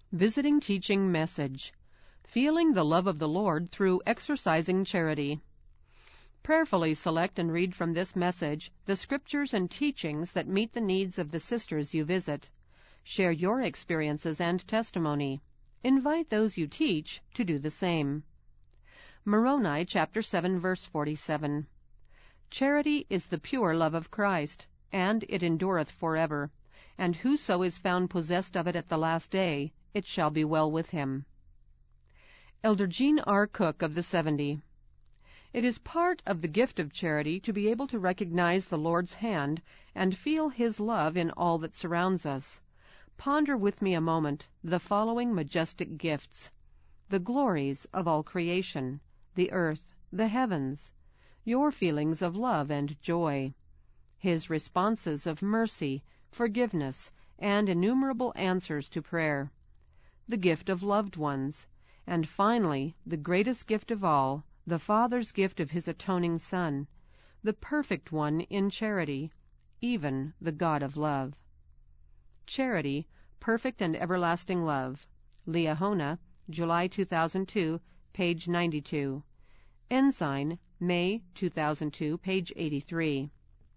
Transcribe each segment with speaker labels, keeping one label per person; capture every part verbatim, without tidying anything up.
Speaker 1: Visiting Teaching Message: Feeling the Love of the Lord Through Exercising Charity. Prayerfully select and read from this message the scriptures and teachings that meet the needs of the sisters you visit. Share your experiences and testimony. Invite those you teach to do the same. Moroni chapter seven verse forty-seven. Charity is the pure love of Christ, and it endureth forever. And whoso is found possessed of it at the last day, it shall be well with him. Elder Jean R. Cook of the seventy. It is part of the gift of charity to be able to recognize the Lord's hand and feel His love in all that surrounds us. Ponder with me a moment the following majestic gifts: the glories of all creation, the earth, the heavens, your feelings of love and joy, His responses of mercy, forgiveness, and innumerable answers to prayer, the gift of loved ones, and finally, the greatest gift of all, the Father's gift of His atoning Son, the perfect one in charity, even the God of love. Charity, Perfect and Everlasting Love. Liahona, July two thousand two, page ninety-two. Ensign, May two thousand two, page eighty-three.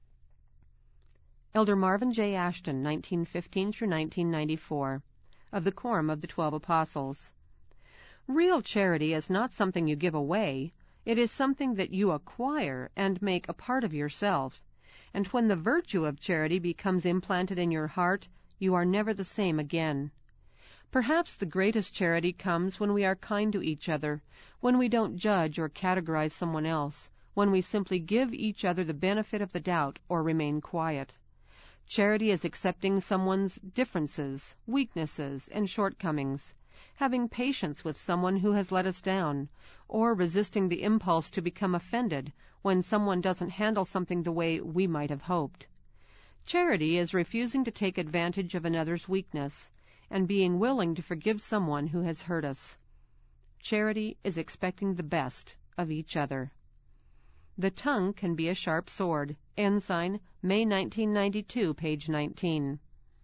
Speaker 1: Elder Marvin J. Ashton, nineteen fifteen through nineteen ninety-four, of the Quorum of the Twelve Apostles. Real charity is not something you give away. It is something that you acquire and make a part of yourself. And when the virtue of charity becomes implanted in your heart, you are never the same again. Perhaps the greatest charity comes when we are kind to each other, when we don't judge or categorize someone else, when we simply give each other the benefit of the doubt or remain quiet. Charity is accepting someone's differences, weaknesses, and shortcomings, having patience with someone who has let us down, or resisting the impulse to become offended when someone doesn't handle something the way we might have hoped. Charity is refusing to take advantage of another's weakness and being willing to forgive someone who has hurt us. Charity is expecting the best of each other. The tongue can be a sharp sword. Ensign, May nineteen ninety-two, page nineteen.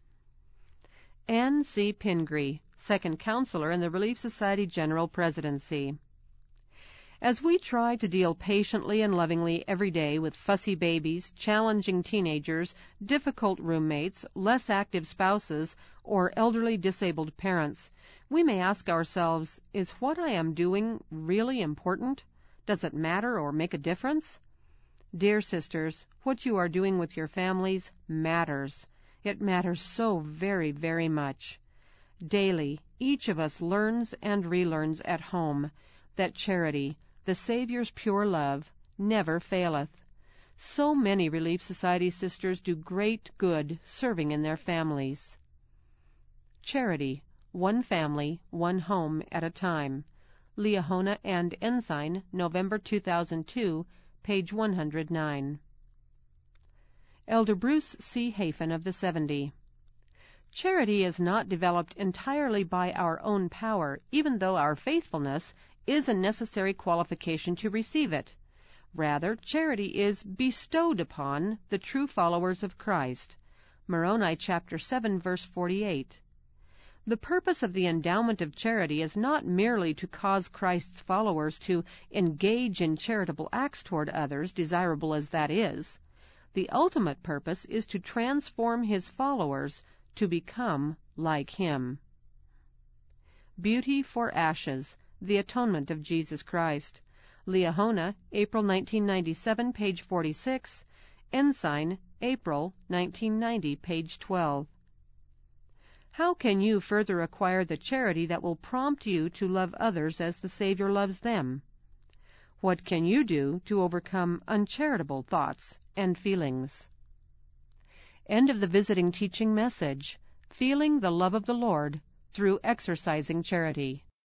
Speaker 1: Anne C. Pingree, Second Counselor in the Relief Society General Presidency. As we try to deal patiently and lovingly every day with fussy babies, challenging teenagers, difficult roommates, less active spouses, or elderly disabled parents, we may ask ourselves, is what I am doing really important? Does it matter or make a difference? Dear sisters, what you are doing with your families matters. It matters so very, very much. Daily, each of us learns and relearns at home that charity, the Savior's pure love, never faileth. So many Relief Society sisters do great good serving in their families. Charity, one family, one home at a time. Liahona and Ensign, November two thousand two, page one hundred nine. Elder Bruce C. Hafen of the seventy. Charity is not developed entirely by our own power, even though our faithfulness is a necessary qualification to receive it. Rather, charity is bestowed upon the true followers of Christ. Moroni chapter seven, verse forty-eight. The purpose of the endowment of charity is not merely to cause Christ's followers to engage in charitable acts toward others, desirable as that is. The ultimate purpose is to transform His followers to become like Him. Beauty for Ashes, the Atonement of Jesus Christ. Liahona, April nineteen ninety-seven, page forty-six. Ensign, April nineteen ninety, page twelve. How can you further acquire the charity that will prompt you to love others as the Savior loves them? What can you do to overcome uncharitable thoughts and feelings? End of the Visiting Teaching Message: Feeling the Love of the Lord Through Exercising Charity.